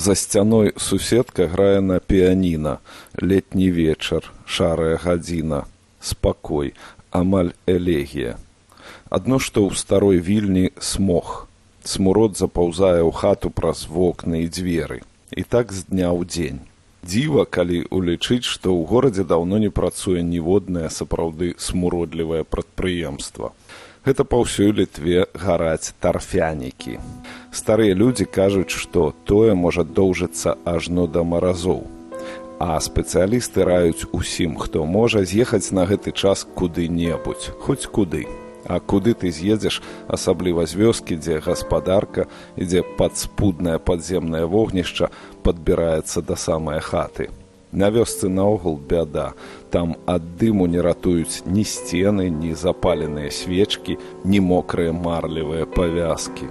За сцяной суседка грае на піяніна. Летні вечар, шарая гадзіна, спакой, амаль элегія. Адно што ў старой вільні смог. Смурод запаўзае ў хату праз вокны і дзверы. І так з дня ў дзень. Дзіва, калі улічыць, што ў горадзе даўно не працуе ніводнае сапраўды смуродлівае прадпрыемства. Гэта па ўсёй Літве гараць тарфянікі. Старыя людзі кажуць, што тое можа доўжыцца ажно да маразоў. А спецыялісты раюць усім, хто можа, з'ехаць на гэты час куды-небудзь, хоць куды. А куды ты з'едзеш, асабліва з вёскі, дзе гаспадарка і дзе падспуднае падземнае вогнішча падбіраецца да самай хаты. На вёсцы наогул бяда. Там ад дыму не ратуюць ні сцены, ні запаленыя свечкі, ні мокрыя марлевыя павязкі.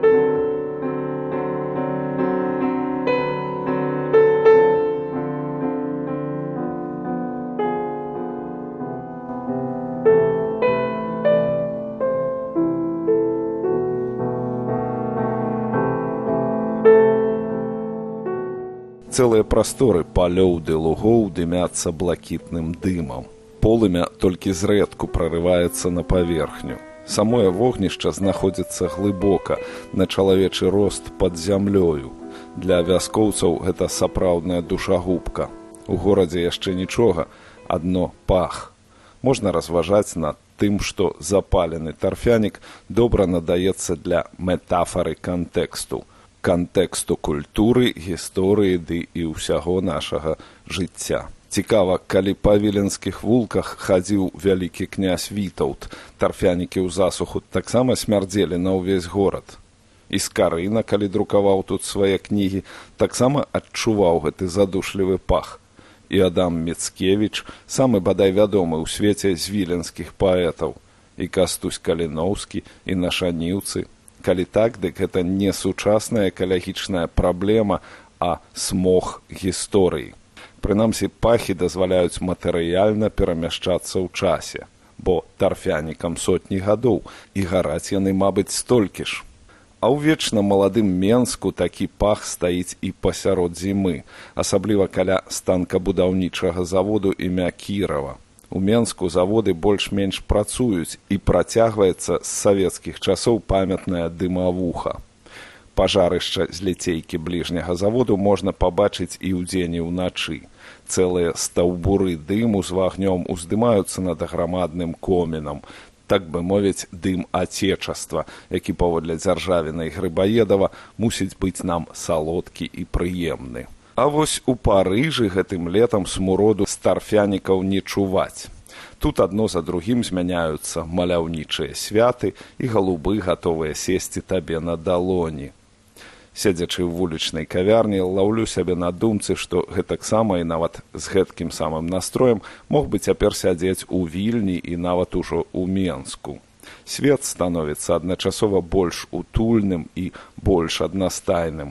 Цэлыя прасторы палёў ды лугоў дымяцца блакітным дымам. Полымя толькі зрэдку прарываецца на паверхню. Самое вогнішча знаходзіцца глыбока, на чалавечы рост пад зямлёю. Для вяскоўцаў гэта сапраўдная душагубка. У горадзе яшчэ нічога, адно пах. Можна разважаць над тым, што запалены тарфянік добра надаецца для метафары кантэксту. Кантэксту культуры, гісторыі ды і ўсяго нашага жыцця. Цікава, калі па віленскіх вулках хадзіў вялікі князь Вітаўт, тарфянікі ў засуху таксама смярдзелі на ўвесь горад. І Скарына, калі друкаваў тут свае кнігі, таксама адчуваў гэты задушлівы пах. І Адам Міцкевіч, самы бадай вядомы ў свеце з віленскіх паэтаў, і Кастусь Каліноўскі, і Нашаніўцы. Калі так, дык гэта не сучасная экалагічная праблема, а смог гісторыі. Прынамсі, пахі дазваляюць матэрыяльна перамяшчацца ў часе, бо тарфянікам сотні гадоў, і гараць яны, мабыць, столькі ж. А ў вечна маладым Менску такі пах стаіць і пасярод зімы, асабліва каля станкабудаўнічага заводу імя Кірава. У Менску заводы больш-менш працуюць і працягваецца з савецкіх часоў памятная дымавуха. Пажарышча з ліцейкі бліжняга заводу можна пабачыць і ўдзень, і ўначы. Цэлыя стаўбуры дыму з вагнём уздымаюцца над грамадным комінам. Так бы мовіць, дым Атечаства, які паводле Дзяржавіна і Грыбаедава мусіць быць нам салодкі і прыемны. А вось у Парыжы гэтым летам смуроду з тарфянікаў не чуваць. Тут адно за другім змяняюцца маляўнічыя святы і галубы гатовыя сесці табе на далоні. Седзячы ў вулічнай кавярні, лаўлю сябе на думцы, што гэтаксама і нават з гэткім самым настроем мог бы цяпер сядзець у Вільні і нават ужо ў Менску. Свет становіцца адначасова больш утульным і больш аднастайным.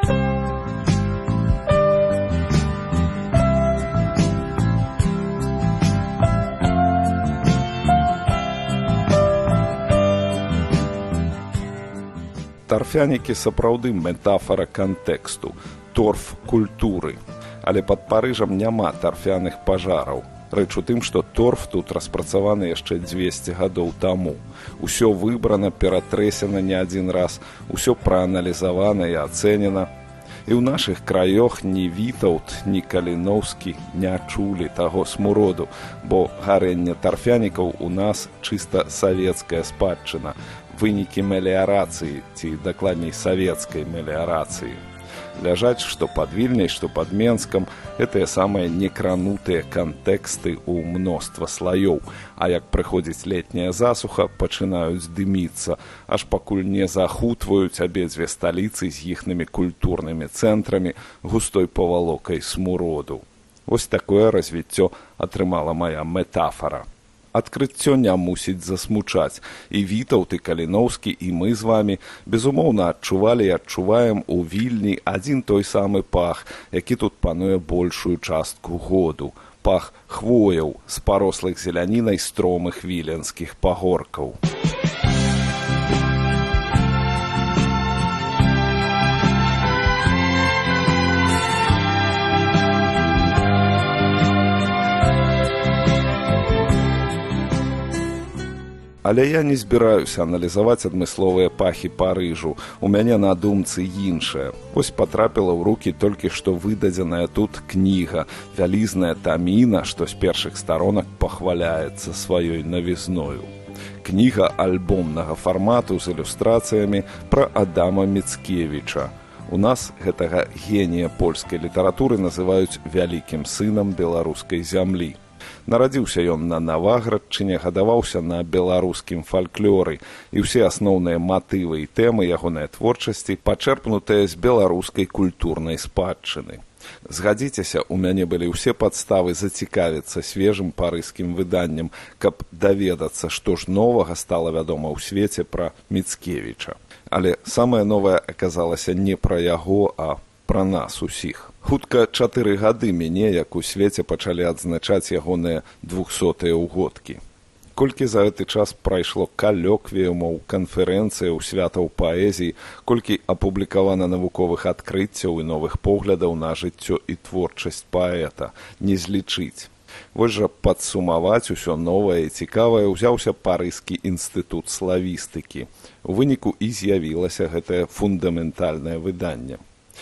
Тарфянікі сапраўды метафара кантэксту, торф культуры. Але пад Парыжам няма тарфяных пажараў. Рэч у тым, што торф тут распрацаваны яшчэ 200 гадоў таму. Усё выбрана, ператрэсена не адзін раз, усё прааналізавана і ацэнена. І ў нашых краёх ні Вітаўт, ні Каліноўскі не чулі таго смуроду, бо гарэнне тарфянікаў у нас чыста савецкая спадчына, вынікі меліярацыі, ці дакладней савецкай меліярацыі. Ляжаць што пад Вільняй, што пад Менскам, гэтыя самыя некранутыя кантэксты ў мноства слаёў, а як прыходзіць летняя засуха, пачынаюць дыміцца, аж пакуль не захутваюць абедзве сталіцы з іхнымі культурнымі цэнтрамі густой павалокай смуроду. Вось такое развіццё атрымала мая метафара. Адкрыццё не мусіць засмучаць. І Вітаўт, і Каліноўскі, і мы з вамі, безумоўна, адчувалі і адчуваем у Вільні адзін той самы пах, які тут пануе большую частку году. Пах хвояў з парослых зелянінай стромых віленскіх пагоркаў. Але я не збіраюся аналізаваць адмысловыя пахі Парыжу. У мяне на думцы іншае. Вось патрапіла ў рукі толькі што выдадзеная тут кніга, вялізная таміна, што з першых старонак пахваляецца сваёй навізною. Кніга альбомнага фармату з ілюстрацыямі пра Адама Міцкевіча. У нас гэтага генія польскай літаратуры называюць вялікім сынам беларускай зямлі. Нарадзіўся ён на Наваградчыне, гадаваўся на беларускім фальклоры, і ўсе асноўныя матывы і тэмы ягонай творчасці пачэрпнутыя з беларускай культурнай спадчыны. Згадзіцеся, у мяне былі ўсе падставы зацікавіцца свежым парыжскім выданнем, каб даведацца, што ж новага стала вядома ў свеце пра Міцкевіча. Але самае новае аказалася не пра яго, а пра нас усіх. Хутка 4 гады мяне, як у свеце пачалі адзначаць ягоныя 200-е ўгодкі. Колькі за гэты час прайшло калёквіумаў, канферэнцыяў, святаў паэзіі, колькі апублікавана навуковых адкрыццяў і новых поглядаў на жыццё і творчасць паэта, не злічыць. Вось жа падсумаваць усё новае і цікавае ўзяўся Парыжскі інстытут славістыкі. У выніку і з'явілася гэтае фундаментальнае выданне.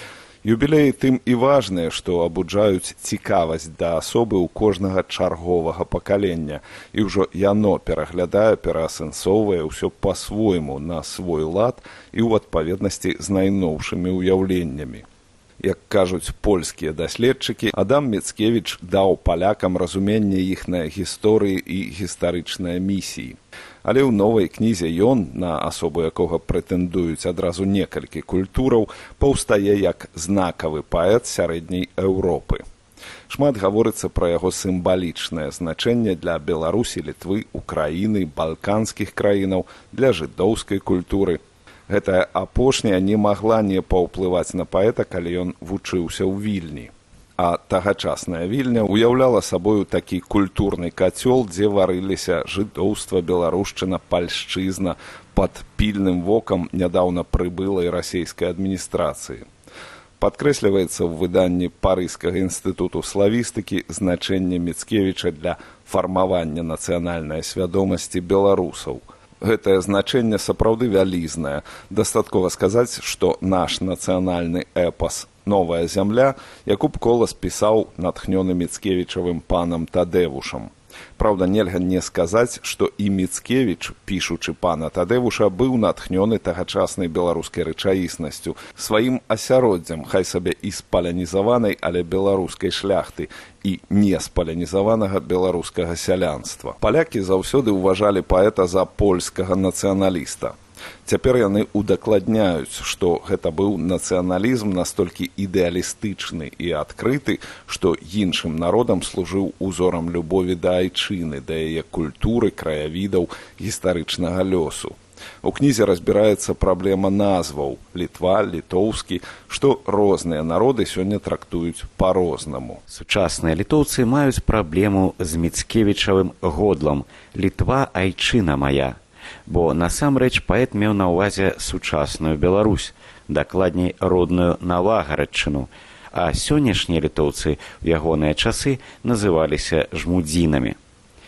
Юбілеі тым і важныя, што абуджаюць цікавасць да асобы ў кожнага чарговага пакалення, і ўжо яно пераглядае, пераасэнсоўвае ўсё па-свойму на свой лад і ў адпаведнасці з найноўшымі ўяўленнямі. Як кажуць польскія даследчыкі, Адам Міцкевіч даў палякам разуменне іхнай гісторыі і гістарычнай місіі. Але ў новай кнізе ён, на асобу якога прэтэндуюць адразу некалькі культураў, паўстае як знакавы паэт сярэдняй Еўропы. Шмат гаворыцца пра яго сімвалічнае значэнне для Беларусі, Літвы, Украіны, балканскіх краінаў, для жыдоўскай культуры. Гэтая апошняя не магла не паўплываць на паэта, калі ён вучыўся ў Вільні. А тагачасная Вільня ўяўляла сабою такі культурны кацёл, дзе варыліся жыдоўства, беларушчына, пальшчызна пад пільным вокам нядаўна прыбылай расійскай адміністрацыі. Падкрэсліваецца ў выданні Парыжскага інстытуту славістыкі значэнне Міцкевіча для фармавання нацыянальнай свядомасці беларусаў. Гэтае значэнне сапраўды вялізнае. Дастаткова сказаць, што наш нацыянальны эпас «Новая зямля» Якуб Колас пісаў натхнёны Міцкевічавым панам Тадэвушам. Праўда, нельга не сказаць, што і Міцкевіч, пішучы пана Тадэвуша, быў натхнёны тагачаснай беларускай рэчаіснасцю, сваім асяроддзям, хай сабе і спалянізаванай, але беларускай шляхты, і не спалянізаванага беларускага сялянства. Палякі заўсёды ўважалі паэта за польскага нацыяналіста. Цяпер яны удакладняюць, што гэта быў нацыяналізм настолькі ідэалістычны і адкрыты, што іншым народам служыў узорам любові да айчыны, да яе культуры, краявідаў, гістарычнага лёсу. У кнізе разбіраецца праблема назваў Літва, літоўскі, што розныя народы сёння трактуюць па-рознаму. Сучасныя літоўцы маюць праблему з Міцкевічавым годлам «Літва, айчына мая». Бо насамрэч паэт меў на ўвазе сучасную Беларусь, дакладней родную Наваградчыну, а сённяшнія літоўцы ў ягоныя часы называліся жмудзінамі.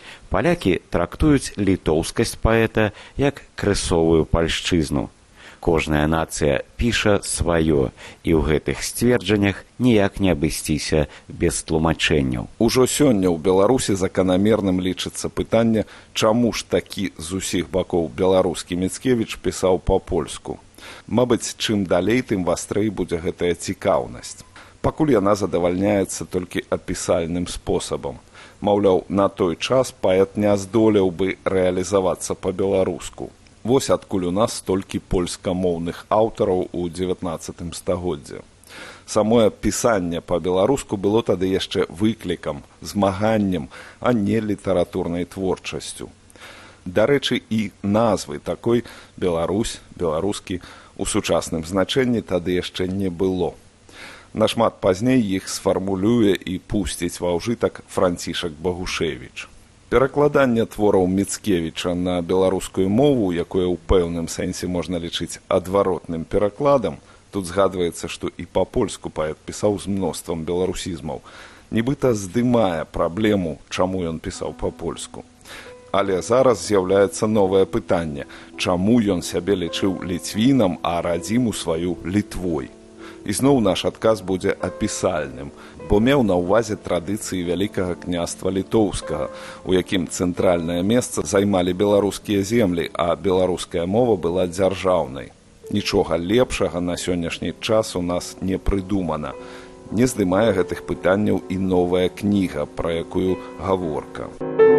Палякі трактуюць літоўскасць паэта як крысовую пальшчызну. Кожная нацыя піша сваё, і ў гэтых сцверджаннях ніяк не абысціся без тлумачэнняў. Ужо сёння ў Беларусі заканамерным лічыцца пытанне, чаму ж такі з усіх бакоў беларускі Міцкевіч пісаў па-польску. Мабыць, чым далей, тым вастрэй будзе гэтая цікаўнасць. Пакуль яна задавальняецца толькі апісальным спосабам. Маўляў, на той час паэт не здолеў бы рэалізавацца па-беларуску. Вось адкуль у нас столькі польскамоўных аўтараў у 19 стагоддзі. Самое пісанне па-беларуску было тады яшчэ выклікам, змаганнем, а не літаратурнай творчасцю. Дарэчы, і назвы такой «Беларусь», «беларускі» у сучасным значэнні тады яшчэ не было. Нашмат пазней іх сфармулюе і пусціць ва ўжытак Францішак Багушевіч. Перакладанне твораў Міцкевіча на беларускую мову, якое ў пэўным сэнсе можна лічыць адваротным перакладам, тут згадваецца, што і па-польску паэт пісаў з мноствам беларусізмаў, нібыта здымае праблему, чаму ён пісаў па-польску. Але зараз з'яўляецца новае пытанне, чаму ён сябе лічыў ліцвінам, а радзіму сваю Літвой. І зноў наш адказ будзе апісальным, бо меў на ўвазе традыцыі Вялікага княства Літоўскага, у якім цэнтральнае месца займалі беларускія землі, а беларуская мова была дзяржаўнай. Нічога лепшага на сённяшні час у нас не прыдумана. Не здымае гэтых пытанняў і новая кніга, пра якую гаворка.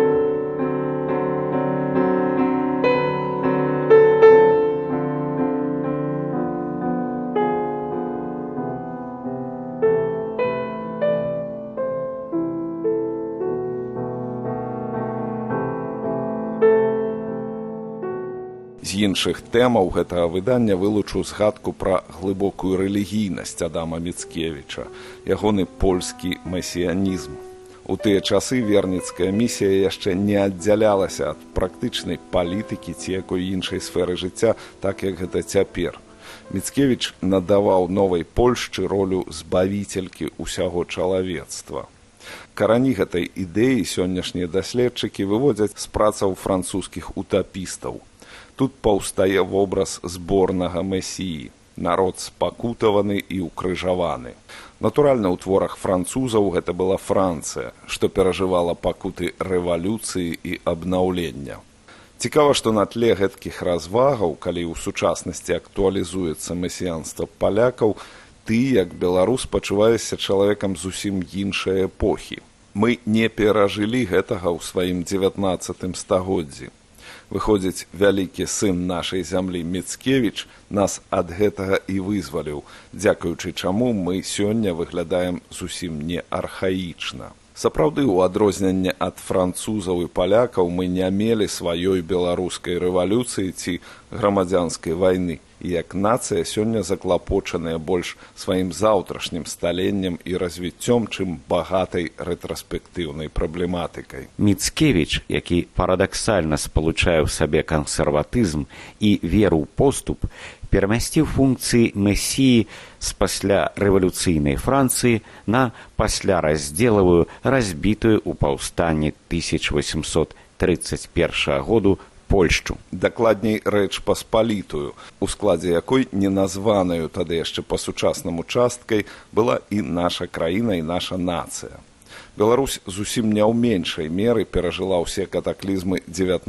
З іншых тэмаў гэтага выдання вылучу згадку пра глыбокую рэлігійнасць Адама Міцкевіча, ягоны польскі месіянізм. У тыя часы верніцкая місія яшчэ не аддзялялася ад практычнай палітыкі ці якой іншай сферы жыцця, так як гэта цяпер. Міцкевіч надаваў новай Польшчы ролю збавіцелькі ўсяго чалавецтва. Карані гэтай ідэі сённяшнія даследчыкі выводзяць з працаў французскіх утапістаў. Тут паўстае вобраз зборнага месіі, народ спакутаваны і ўкрыжаваны. Натуральна, у творах французаў гэта была Францыя, што перажывала пакуты рэвалюцыі і абнаўлення. Цікава, што на тле гэткіх развагаў, калі ў сучаснасці актуалізуецца месіянства палякаў, ты, як беларус, пачуваешся чалавекам зусім іншай эпохі. Мы не перажылі гэтага ў сваім 19 стагоддзі. Выходзіць, вялікі сын нашай зямлі Міцкевіч нас ад гэтага і вызваліў, дзякуючы чаму мы сёння выглядаем зусім не архаічна. Сапраўды, у адрозненне ад французаў і палякаў мы не мелі сваёй беларускай рэвалюцыі ці грамадзянскай вайны, і як нацыя сёння заклапочаныя больш сваім заўтрашнім сталеннем і развіццём, чым багатай рэтраспектыўнай праблематыкай. Міцкевіч, які парадаксальна спалучае ў сабе кансерватызм і веру ў поступ, перамясціў функцыі месіі з пасля рэвалюцыйнай Францыі на пасляраздзелавую, разбітую ў паўстанні 1831 году Польшчу. Дакладней, Рэч Паспалітую, у складзе якой неназванаю тады яшчэ па-сучаснаму часткай была і наша краіна, і наша нацыя. Беларусь зусім не ў меншай меры перажыла ўсе катаклізмы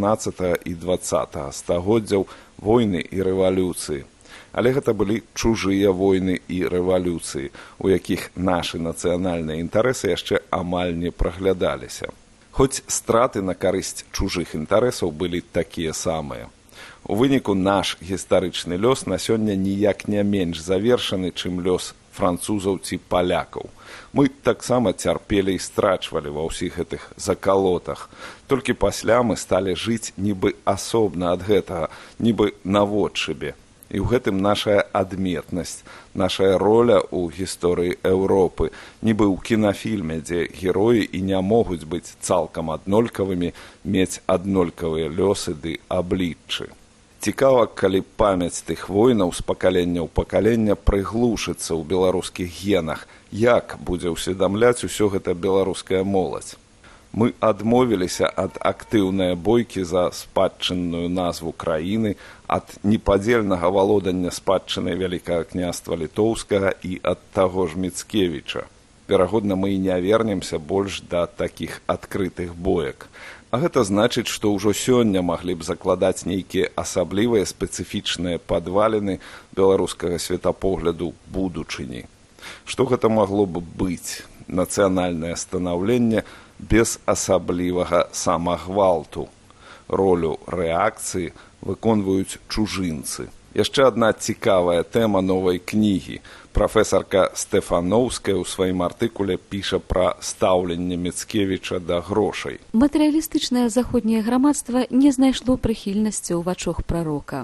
19 і 20 стагоддзяў, войны і рэвалюцыі. Але гэта былі чужыя войны і рэвалюцыі, у якіх нашы нацыянальныя інтарэсы яшчэ амаль не праглядаліся. Хоць страты на карысць чужых інтарэсаў былі такія самыя. У выніку наш гістарычны лёс на сёння ніяк не менш завершаны, чым лёс французаў ці палякаў. Мы таксама цярпелі і страчвалі ва ўсіх гэтых закалотах. Толькі пасля мы сталі жыць нібы асобна ад гэтага, нібы наводшыбе. І ў гэтым нашая адметнасць, нашая роля ў гісторыі Еўропы, нібы ў кінафільме, дзе героі і не могуць быць цалкам аднолькавымі, мець аднолькавыя лёсы ды абліччы. Цікава, калі памяць тых войнаў з пакалення ў пакалення прыглушыцца ў беларускіх генах, як будзе ўсведамляць усё гэта беларуская моладзь. Мы адмовіліся ад актыўнай бойкі за спадчынную назву краіны, ад непадзельнага валодання спадчынай Вялікага княства Літоўскага і ад таго ж Міцкевіча. Верагодна, мы і не вернемся больш да такіх адкрытых боек. А гэта значыць, што ўжо сёння маглі б закладаць нейкія асаблівыя спецыфічныя падваліны беларускага светапогляду будучыні. Што гэта магло б быць? Нацыянальнае станаўленне без асаблівага самагвалту. Ролю рэакцыі выконваюць чужынцы. Яшчэ адна цікавая тэма новай кнігі. Прафесарка Стэфаноўская ў сваім артыкуле піша пра стаўленне Міцкевіча да грошай. Матэрыялістычнае заходняе грамадства не знайшло прыхільнасці ў вачах прарока.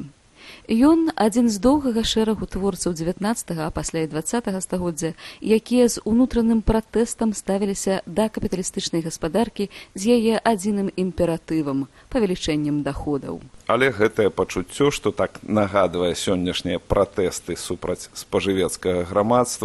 Ён адзін з доўгага шэрагу творцаў 19, а пасля і 20 стагоддзя, якія з унутраным пратэстам ставіліся да капіталістычнай гаспадаркі з яе адзіным імператывам – павелічэннем даходаў. Але гэтае пачуццё, што так нагадвае сённяшнія пратэсты супраць спажывецкага грамадства,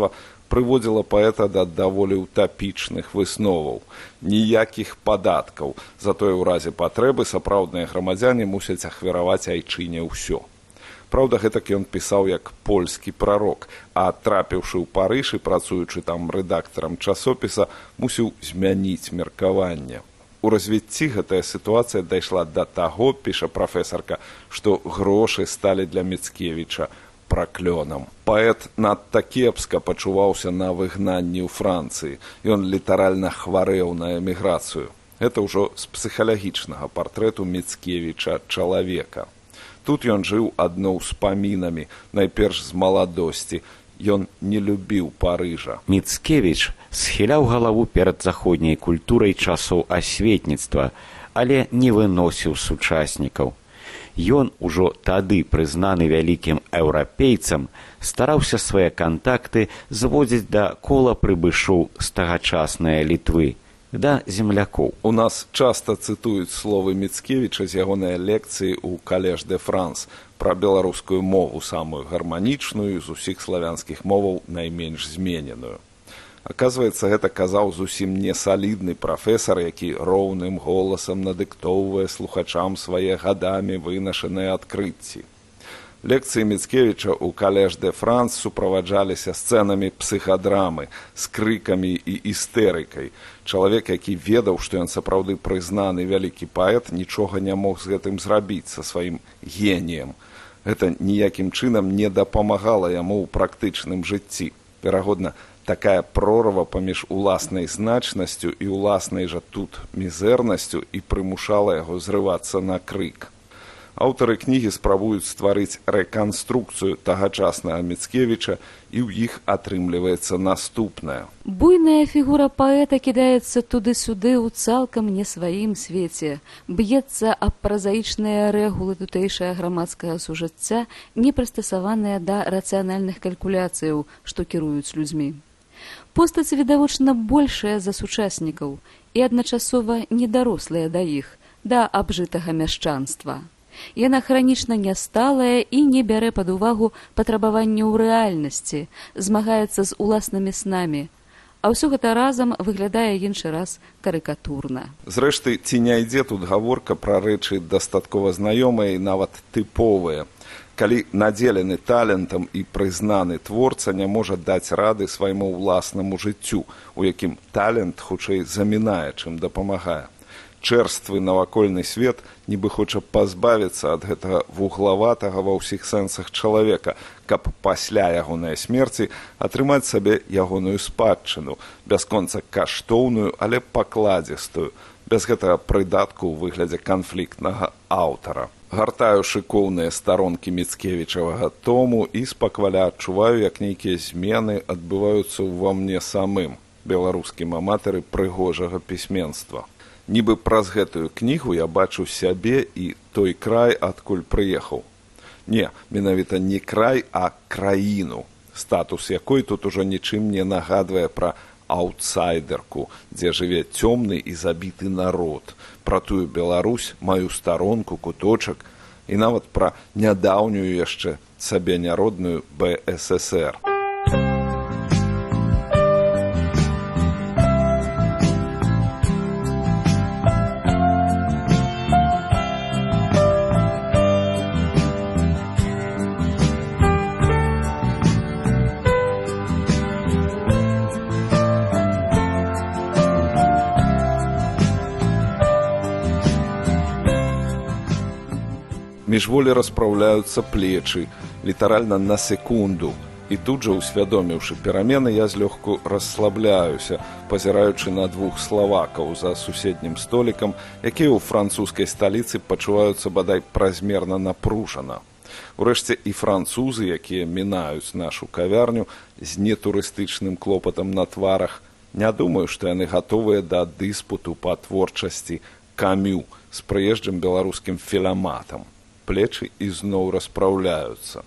прыводзіла паэта да даволі утапічных высноваў. Ніякіх падаткаў, затое ў разе патрэбы сапраўдныя грамадзяне мусяць ахвяраваць айчыне ўсё. Праўда, гэтак ён пісаў як польскі прарок, а трапіўшы ў Парыж і працуючы там рэдактарам часопіса, мусіў змяніць меркаванне. У развіцці гэтая сітуацыя дайшла да таго, піша прафесарка, што грошы сталі для Міцкевіча праклёнам. Паэт надта кепска пачуваўся на выгнанні ў Францыі. Ён літаральна хварэў на эміграцыю. Гэта ўжо з псіхалагічнага партрэту Міцкевіча чалавека. Тут ён жыў адно ўспамінамі, найперш з маладосці. Ён не любіў Парыжа. Міцкевіч схіляў галаву перад заходняй культурай часоў асветніцтва, але не выносіў сучаснікаў. Ён, ужо тады прызнаны вялікім еўрапейцам, стараўся свае кантакты зводзіць да кола прыбышоў з тагачаснай Літвы, да землякоў. У нас часта цытуюць словы Міцкевіча з ягонай лекцыі ў Калеж де Франс пра беларускую мову, самую гарманічную, з усіх славянскіх моваў найменш змененую. Аказваецца, гэта казаў зусім не салідны прафесар, які роўным голасам надыктоўвае слухачам свае гадамі вынашаныя адкрыцці. Лекцыі Міцкевіча ў Калеж де Франс суправаджаліся сцэнамі псіхадрамы, з крыкамі і істэрыкай. Чалавек, які ведаў, што ён сапраўды прызнаны вялікі паэт, нічога не мог з гэтым зрабіць са сваім геніем. Гэта ніякім чынам не дапамагала яму ў практычным жыцці. Верагодна, такая прорва паміж уласнай значнасцю і уласнай жа тут мізэрнасцю і прымушала яго зрывацца на крык. Аўтары кнігі спрабуюць стварыць рэканструкцыю тагачаснага Міцкевіча, і ў іх атрымліваецца наступнае. Буйная фігура паэта кідаецца туды-сюды ў цалкам не сваім свеце, б'ецца аб празаічныя рэгулы тутэйшага грамадскага сужыцця, не прыстасаваныя да рацыянальных калькуляцыяў, што кіруюць людзьмі. Постаць відавочна большая за сучаснікаў і адначасова недарослая да іх, да абжытага мяшчанства. Яна хранічна нясталая і не бярэ пад увагу патрабаванняў рэальнасці, змагаецца з уласнымі снамі, а ўсё гэта разам выглядае іншы раз карыкатурна. Зрэшты, ці не ідзе тут гаворка пра рэчы дастаткова знаёмыя і нават тыповыя. Калі надзелены талентам і прызнаны творца не можа даць рады свайму ўласнаму жыццю, у якім талент хутчэй замінае, чым дапамагае. Чэрствы навакольны свет нібы хоча пазбавіцца ад гэтага вуглаватага ва ўсіх сэнсах чалавека, каб пасля ягонай смерці атрымаць сабе ягоную спадчыну, бясконца каштоўную, але пакладзістую, без гэтага прыдатку ў выглядзе канфліктнага аўтара. Гартаю шыкоўныя старонкі Міцкевічавага тому і спакваля адчуваю, як нейкія змены адбываюцца ўва мне самым, беларускім аматары прыгожага пісьменства. Нібы праз гэтую кнігу я бачу сябе і той край, адкуль прыехаў. Не, менавіта не край, а краіну, статус якой тут ужо нічым не нагадвае пра аўтсайдерку, дзе жыве цёмны і забіты народ, пра тую Беларусь, маю старонку, куточак, і нават пра нядаўнюю яшчэ сабе няродную БССР. Міжволі распраўляюцца плечы, літаральна на секунду. І тут жа, усвядоміўшы перамены, я злёгку расслабляюся, пазіраючы на двух славакаў за суседнім столікам, якія ў французскай сталіцы пачуваюцца бадай празмерна напружана. Урэшце і французы, якія мінаюць нашу кавярню з нетурыстычным клопатам на тварах, не думаю, што яны гатовыя да дыспуту па творчасці Камю з прыезджым беларускім філаматам. Плечы ізноў распраўляюцца.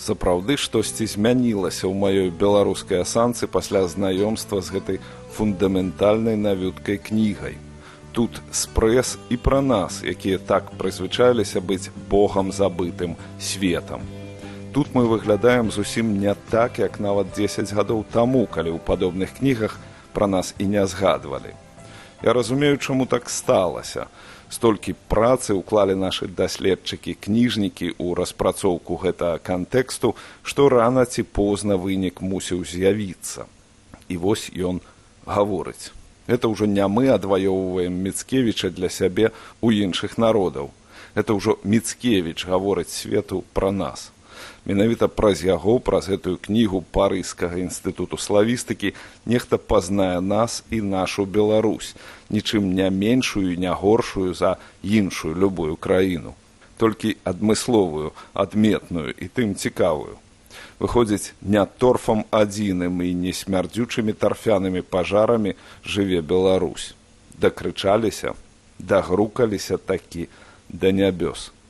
Сапраўды штосьці змянілася ў маёй беларускай асанцы пасля знаёмства з гэтай фундаментальнай навюткай кнігай. Тут спрэс і пра нас, якія так прызвычаіліся быць богам забытым светам. Тут мы выглядаем зусім не так, як нават 10 гадоў таму, калі ў падобных кнігах пра нас і не згадвалі. Я разумею, чаму так сталася. Столькі працы ўклалі нашы даследчыкі-кніжнікі ў распрацоўку гэтага кантэксту, што рана ці позна вынік мусіў з'явіцца. І вось ён гаворыць. Гэта ўжо не мы адваёўваем Міцкевіча для сябе ў іншых народаў. Гэта ўжо Міцкевіч гаворыць свету пра нас. Менавіта праз яго, праз гэтую кнігу Парыжскага інстытуту славістыкі нехта пазнае нас і нашу Беларусь, нічым не меншую і не горшую за іншую любую краіну. Толькі адмысловую, адметную і тым цікавую. Выходзіць, не торфам адзіным і не смярдзючымі тарфянымі пажарамі жыве Беларусь. Дакрычаліся, дагрукаліся такі да нябёс.